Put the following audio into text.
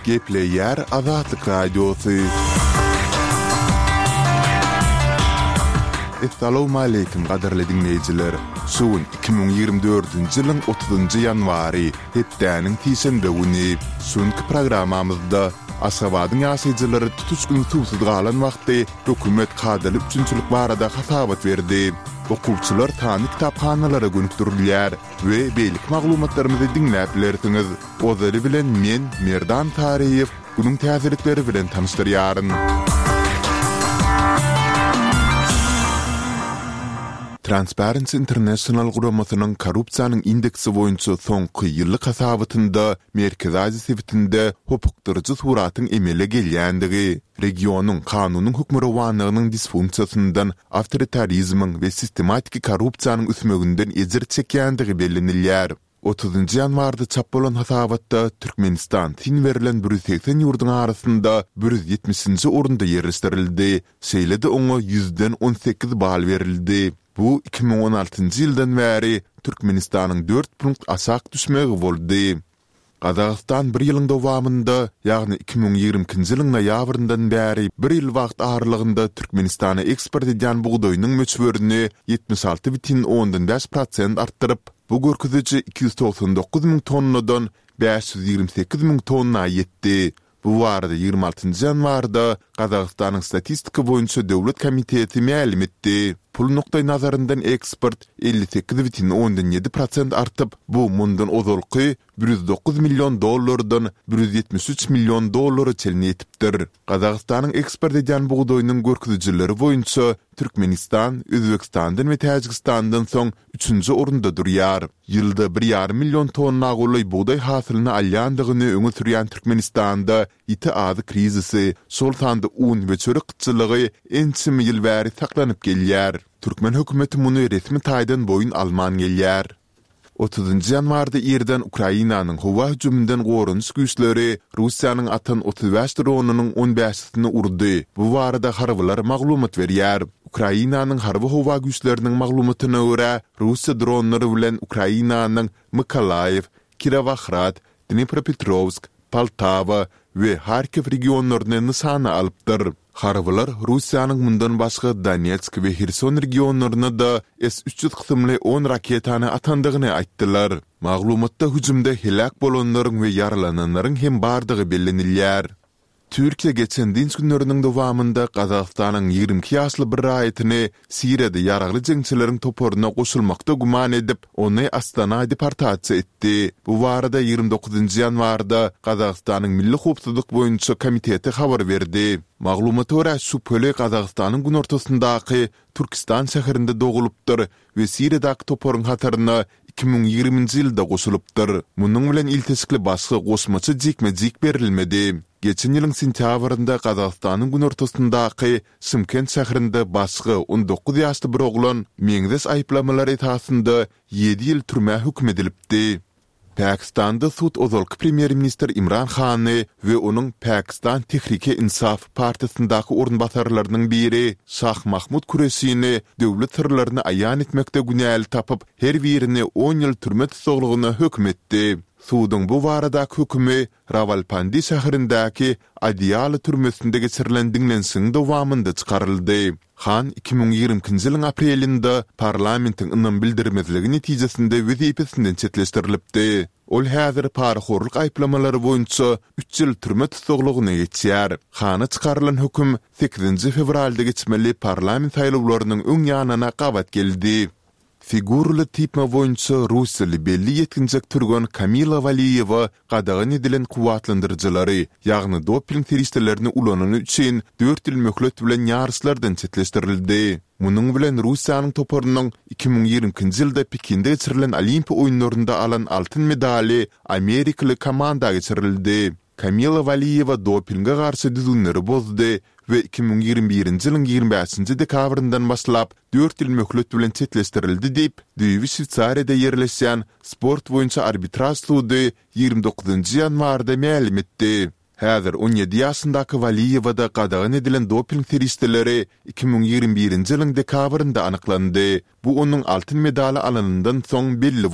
Gepleyer Azatlyk Radiosu. Assalamu alaykum qadarly dinleyijiler. Suwun 2024-nji ýylyň 30-njy ýanwary hepdäniň tiýşembe güni sunky programamyzda Aşgabatyň ýaşaýjylary tutuşgyny suwsuz galan wagty hökümet kadalyp üçinçilik barada hasabat berdi. Okuwçylar tany kitapxanalara gönükdirilýär we beýlik maglumatlarymyzy dinläp bilersiňiz. Ozary bilen men Merdan Tariýew bunyň täzirlikleri bilen tanışdyrýaryn. Transparency International guramasynyň korrupsiýanyň indeksi boýunça soňky ýyllyk hasabatynda Merkez Aziýa sebitinde hukukdyrjy suratyň emele gelýändigi, regionyň kanunyň hukmurawanlygynyň disfunksiýasyndan, awtoritarizmiň we sistematik korrupsiýanyň üsmeginden ezir çekýändigi bellenilýär. 30-njy ýanwarda çap bolan hasabatda Türkmenistan tin berilen 180 ýurdun arasynda 170-nji orunda ýerleşdirildi. Şeýlede oňa 100-den 18 bal berildi. Bu 2016-njy ýyldan bäri Türkmenistanyň 4 punkt aşak düşmegi boldy. Qazaqstan bir ýylyň dowamynda, ýagny 2022-nji ýylyň noýabryndan bäri bir ýyl wagt aralygynda Türkmenistana eksport edýän buğdaýynyň möçberini 76,5% artdyryp, bu görkeziji 299,000 tonnadan 528,000 tonna ýetdi. Bu barada 26-njy ýanwarda Qazaqstanyň statistika boýunça döwlet komiteti ma'lum etdi. Pul nokta nazarından eksport 58,7% artyp, bu mundan ozalky $109 milyon dollardan $173 milyon dollara çelini etipdir. Qazaqstanyň eksport edýän buğdaýynyň görkezijileri boýunça Türkmenistan, Özbekistandan we Täjikistandan soň 3-nji orunda durýar. Ýylda 1,5 milyon tonna goly buğdaý hasylyny alýandygyny öňe sürýän Türkmenistanda ýiti azy krizisi, şol sanda un we çörek gytçylygy ençimi ýyl bäri saklanyp gelýär. Türkmen hökümeti muny resmi taýdan boyun alman gelýär. 30-njy ýanwarda ýerden Ukrainanyň howa hüjümünden gorunç güýçleri Russiýanyň Atan 35 dronunyň 15-sini urdy. Bu barada harbylar maglumat berýär. Ukrainanyň harby howa güýçleriniň maglumatyna görä, Russiýa dronlary bilen Ukrainanyň Mykolaýew, Kirovohrad, Dnipropetrovsk, Poltava we Harkiv regionlaryny nysana alypdyr. Harbylar Russiýanyň mundan başga Donetsk we Herson regionlaryna da S-300 kysymly 10 raketany atandygyny aýtdylar. Maglumatda hüjümde helak bolanlaryň we yaralananlaryň hem bardygy bellenilýär. Türkiýe geçen dinç günleriniň dowamynda Qazaqstanyň 22 ýaşly bir raýatyny Siriýada ýaragly jeňçileriň toporuna goşulmakda guman edip, ony Astana deportasiýa etdi. Bu barada 29-njy ýanwarda Qazaqstanyň Milli howpsuzlyk boýunça komiteti habar berdi. Maglumata görä şüpheli Qazaqstanyň gün ortasyndaky Türkistan şäherinde dogulupdyr we Siriýadaky toporuň hataryna 2020-nji ýylda goşulypdyr. Munyň bilen iltesikli başga goşmaçy jekme-jek berilmedi. Geçen ýylyň sentýabrynda Qazaqstanyň gün ortasyndaky Şymkent şäherinde başga 19 ýaşly bir oglan meňdes aýplamalary esasynda 7 ýyl türme hükm edilipdi. Pakistanda sud ozalky premier minister Imran Khany we onuň Pakistan Tehrike Insaf partiýasyndaky orunbasarlarynyň biri Şah Mahmud Kureşini döwlet sirlerini aýan etmekde günäli tapyp, her birini 10 ýyl türme tutsagyna hökm etdi. Sudyň bu baradaky hökümi Rawalpindi şäherindäki Adiyaly türmesinde geçirilen dinlensiň dowamynda çykaryldy. Han 2020-nji ýylyň aprelinde parlamentiň ynam bildirmezligi netijesinde wezipesinden çetleşdirilipdi. Ol häzir paraxorlyk aýplamalary boýunça 3 ýyl türme tutsagyna geçýär. Hana çykarylan höküm 8-nji fevralda geçmeli parlament saýlawlarynyň öň ýanyna gabat geldi. Figurly tipma boýunça Russiýaly belli ýetkinjek türgän Kamila Valiýewa qadağan edilen kuwatlandyrjylary, ýagny doping teristlerini ulanyny üçin 4 ýyl möhlet bilen ýaryslardan çetleşdirildi. Munyň bilen Russiýanyň toporunyň 2020-nji ýylda Pekinde geçirilen Olimpiya oýunlarynda alan altyn medali Amerikaly komanda geçirildi. Kamila Valiýewa dopinga garşy düzünleri bozdy ve 2021-nji ýylyň 25-nji dekabryndan başlap 4 ýyl möhlet bilen çetleşdirildi diýip, Düýbi Şwitsariýada ýerleşýän sport boýunça arbitraj sudy 29-njy ýanwarda ma'lum etdi. Häzir 17 ýaşyndaky Valiýewa da qadağan edilen doping teristleri 2021-nji ýylyň dekabrynda anyklandy. Bu onuň altyn medali alanyndan soň belli